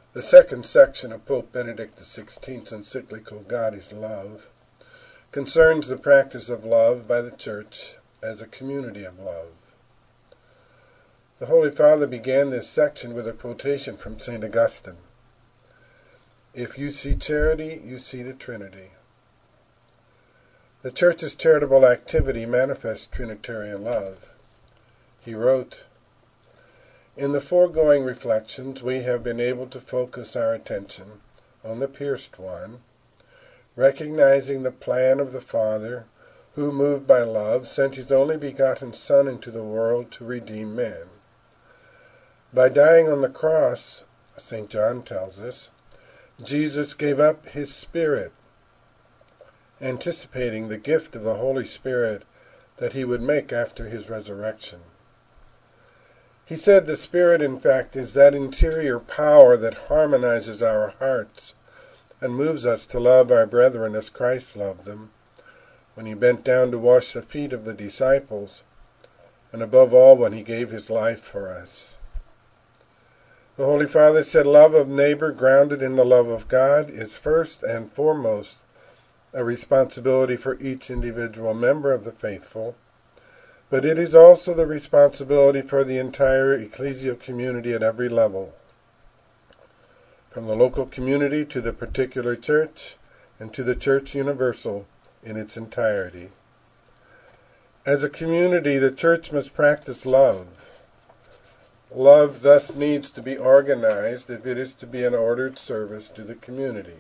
The second section of Pope Benedict XVI's encyclical God is Love concerns the practice of love by the Church as a community of love. The Holy Father began this section with a quotation from St. Augustine. If you see charity, you see the Trinity. The Church's charitable activity manifests Trinitarian love. He wrote, "In the foregoing reflections we have been able to focus our attention on the pierced one, recognizing the plan of the Father who, moved by love, sent his only begotten Son into the world to redeem man. By dying on the cross, St. John tells us, Jesus gave up his Spirit, anticipating the gift of the Holy Spirit that he would make after his resurrection. He said the Spirit, in fact, is that interior power that harmonizes our hearts and moves us to love our brethren as Christ loved them, when he bent down to wash the feet of the disciples, and above all when he gave his life for us. The Holy Father said love of neighbor grounded in the love of God is first and foremost a responsibility for each individual member of the faithful, but it is also the responsibility for the entire ecclesial community at every level, from the local community to the particular church and to the Church Universal in its entirety. As a community, the Church must practice love. Love thus needs to be organized if it is to be an ordered service to the community."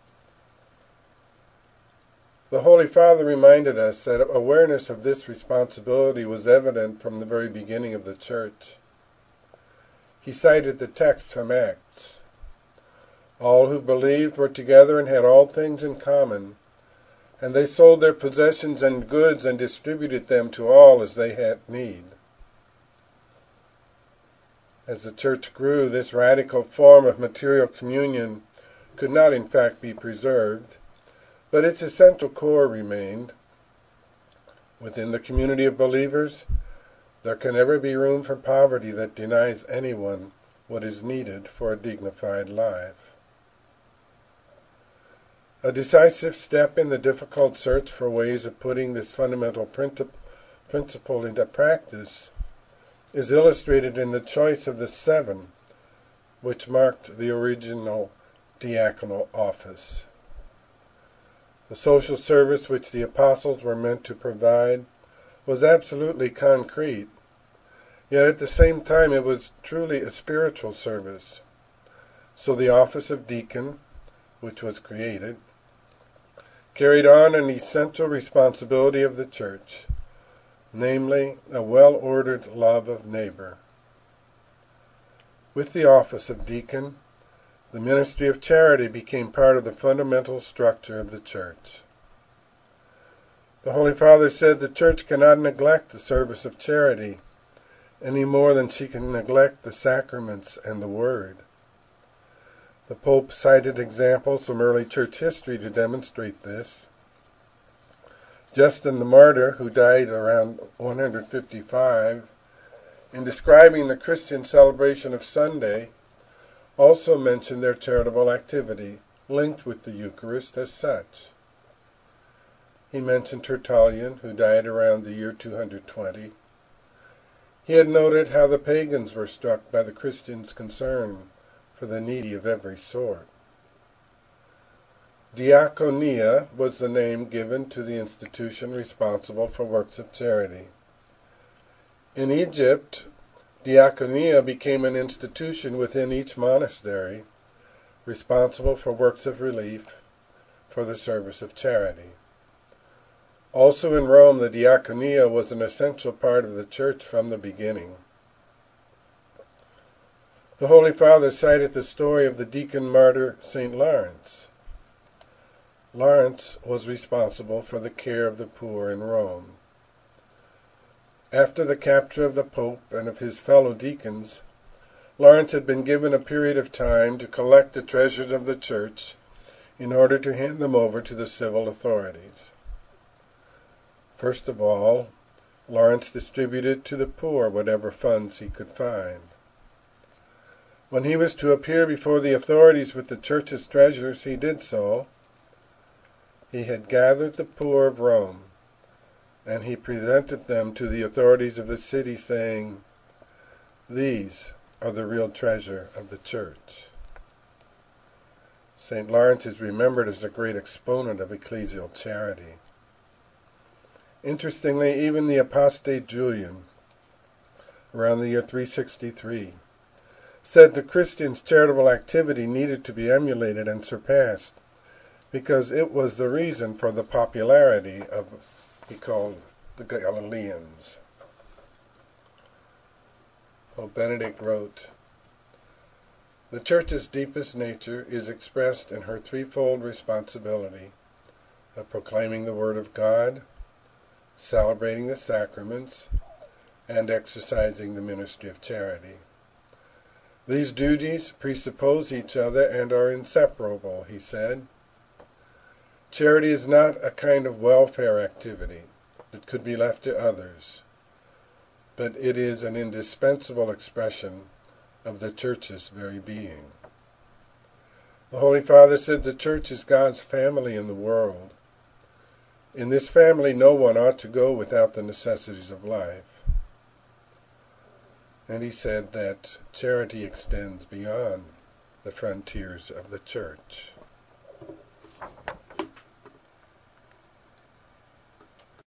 The Holy Father reminded us that awareness of this responsibility was evident from the very beginning of the Church. He cited the text from Acts. All who believed were together and had all things in common, and they sold their possessions and goods and distributed them to all as they had need. As the Church grew, this radical form of material communion could not in fact be preserved, but its essential core remained. Within the community of believers, there can never be room for poverty that denies anyone what is needed for a dignified life. A decisive step in the difficult search for ways of putting this fundamental principle into practice is illustrated in the choice of the 7, which marked the original diaconal office. The social service which the apostles were meant to provide was absolutely concrete, yet at the same time it was truly a spiritual service. So the office of deacon, which was created, carried on an essential responsibility of the Church, namely a well-ordered love of neighbor. With the office of deacon, the ministry of charity became part of the fundamental structure of the Church. The Holy Father said the Church cannot neglect the service of charity any more than she can neglect the sacraments and the Word. The Pope cited examples from early Church history to demonstrate this. Justin the Martyr, who died around 155, in describing the Christian celebration of Sunday, also mentioned their charitable activity, linked with the Eucharist as such. He mentioned Tertullian, who died around the year 220. He had noted how the pagans were struck by the Christians' concern for the needy of every sort. Diaconia was the name given to the institution responsible for works of charity. In Egypt, diaconia became an institution within each monastery, responsible for works of relief, for the service of charity. Also in Rome, the diaconia was an essential part of the Church from the beginning. The Holy Father cited the story of the deacon martyr St. Lawrence. Lawrence was responsible for the care of the poor in Rome. After the capture of the Pope and of his fellow deacons, Lawrence had been given a period of time to collect the treasures of the Church in order to hand them over to the civil authorities. First of all, Lawrence distributed to the poor whatever funds he could find. When he was to appear before the authorities with the church's treasures, he did so. He had gathered the poor of Rome, and he presented them to the authorities of the city, saying, "These are the real treasure of the church." St. Lawrence is remembered as a great exponent of ecclesial charity. Interestingly, even the apostate Julian, around the year 363, said the Christians' charitable activity needed to be emulated and surpassed, because it was the reason for the popularity of, he called, the Galileans. Pope Benedict wrote, "The Church's deepest nature is expressed in her threefold responsibility of proclaiming the Word of God, celebrating the sacraments, and exercising the ministry of charity. These duties presuppose each other and are inseparable," he said. "Charity is not a kind of welfare activity that could be left to others, but it is an indispensable expression of the Church's very being." The Holy Father said the Church is God's family in the world. In this family no one ought to go without the necessities of life. And he said that charity extends beyond the frontiers of the Church.